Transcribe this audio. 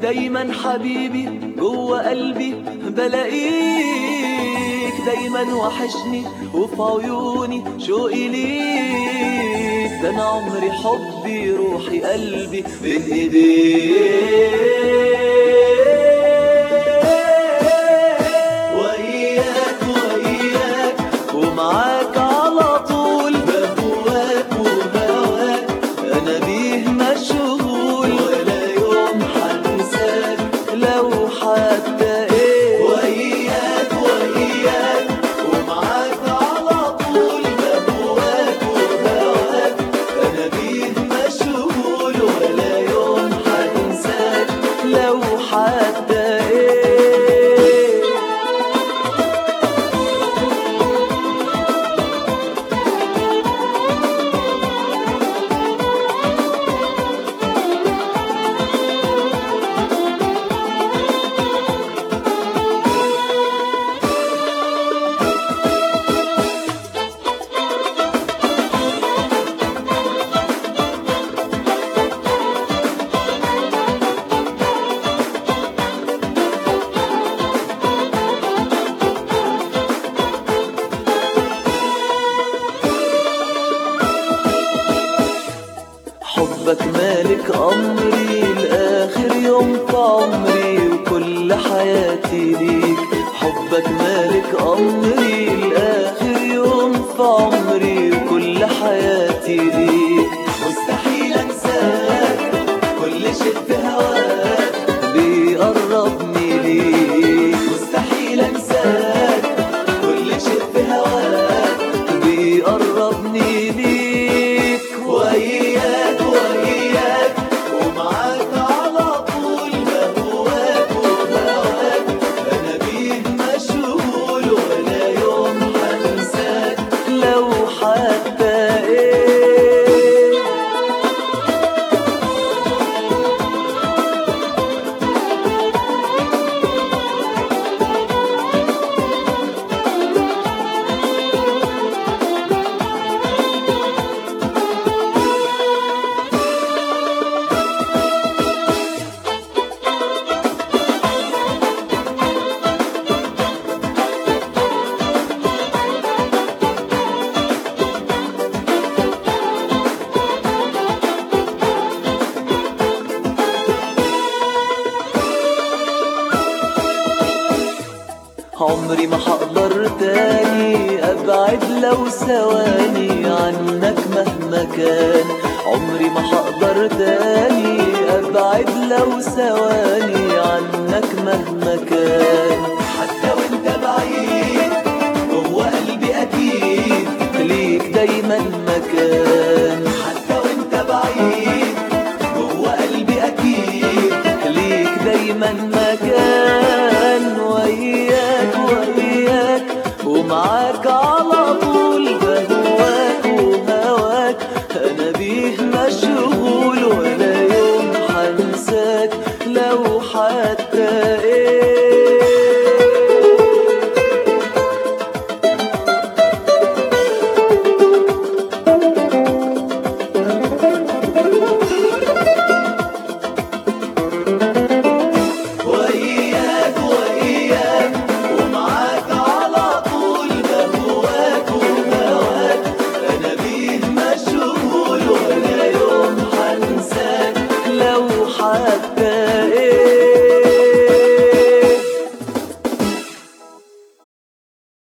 دايما حبيبي جوه قلبي بلاقيك، دايما وحشني وفي عيوني شوقي ليك، ده انا عمري حبي روحي قلبي بين ايديك. وياك وياك ومعاك على طول، بهواك وهواك انا بيه مشغول، ولا يوم حنساك لو حتى ايه. وياك وياك ومعاك على طول، بهواك وهواك انا بيه مشغول، ولا يوم حنساك لو حتى ايه. حبك مالك أمري لآخر يوم في عمري، وكل حياتي ليك. حبك مالك أمري لآخر يوم في عمري، وكل حياتي ليك. مستحيل أنساك، كل شيء في هواك بيقربني ليك. مستحيل أنساك، كل شيء في هواك بيقربني ليك. وياك وياك ومعاك على طول، بهواك وهواك انا بيه مشغول، ولا يوم حنساك لو حتى ايه. عمري ما هقدر تاني ابعد لو ثواني عنك مهما كان. عمري ما هقدر تاني ابعد لو ثواني عنك مهما كان. حتى وانت بعيد جوه قلبي اكيد ليك دايما مكان. حتى وانت بعيد جوه قلبي اكيد ليك دايما مكان. وياك وياك ومعاك